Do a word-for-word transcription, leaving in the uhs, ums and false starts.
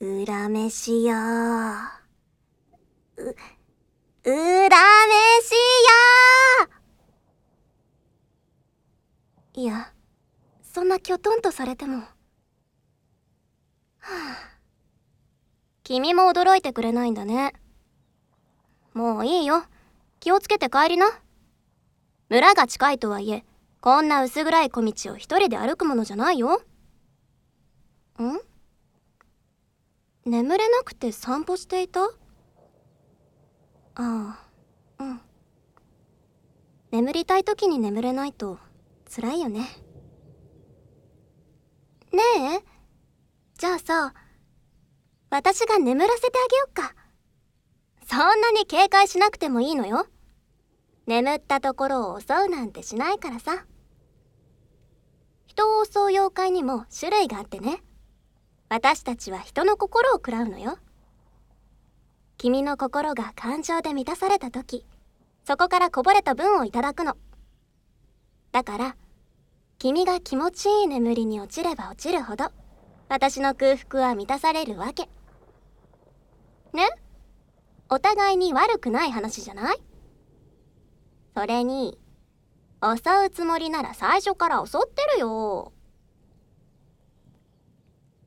裏飯よー。う、裏飯よー。いや、そんなきょとんとされても。はあ、君も驚いてくれないんだね。もういいよ。気をつけて帰りな。村が近いとはいえ、こんな薄暗い小道を一人で歩くものじゃないよ。ん？眠れなくて散歩していた？ああ、うん。眠りたい時に眠れないと辛いよね。ねえ、じゃあさ、私が眠らせてあげよっか。そんなに警戒しなくてもいいのよ。眠ったところを襲うなんてしないからさ。人を襲う妖怪にも種類があってね。私たちは人の心を食らうのよ。君の心が感情で満たされた時、そこからこぼれた分をいただくの。だから君が気持ちいい眠りに落ちれば落ちるほど、私の空腹は満たされるわけね。お互いに悪くない話じゃない？それに襲うつもりなら最初から襲ってるよ。